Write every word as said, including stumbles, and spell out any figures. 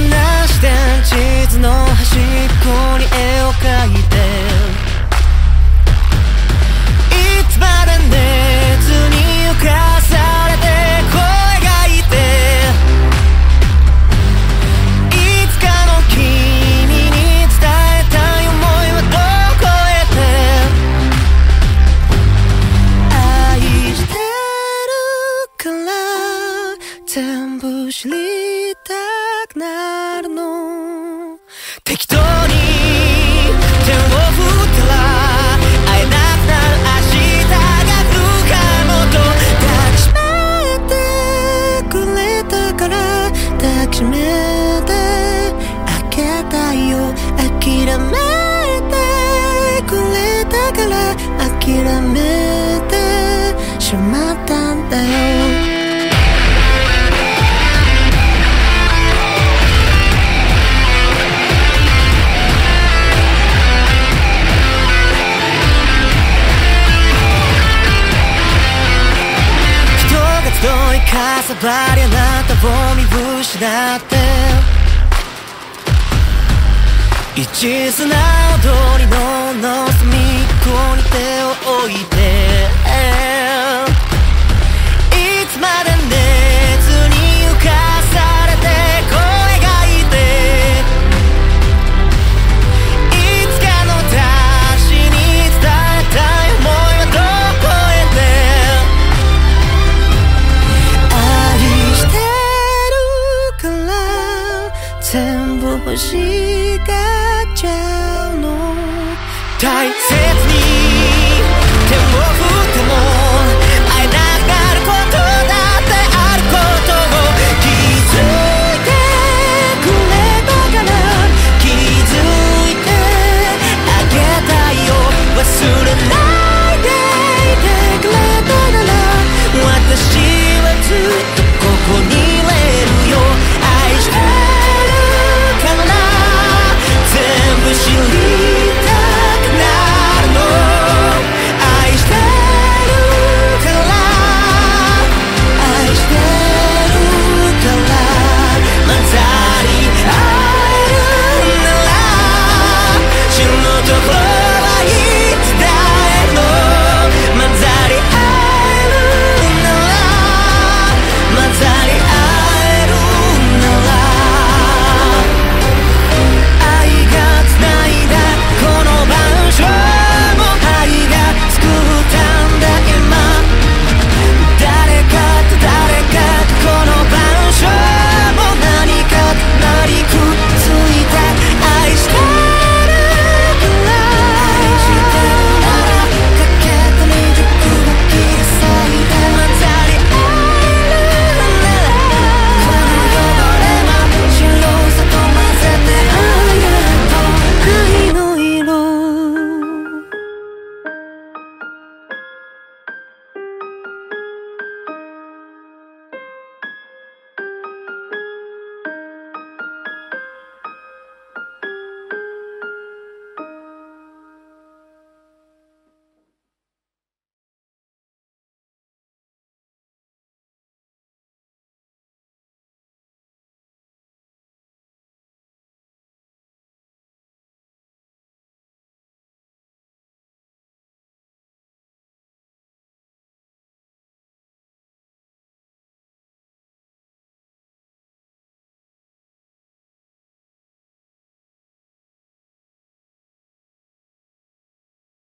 な視点、地図の端っこに絵を描いて、いつまで熱に浮かされて声がいて、いつかの君に伝えたい想いはどこへて、愛してるから全部知りたくなるの。適当に手を振ったら会えなくなる明日が来るかもと、抱きしめてくれたから抱きしめてあげたいよ。諦めてくれたから諦めてしまったんだよ。かさばりあなたを見失って、一途な踊りのの隅っこに手を置いて、いつまで熱に浮かされて声がいて、いつかのたしに伝えたい想いはどこへて、全部欲しがっちゃうの。大切に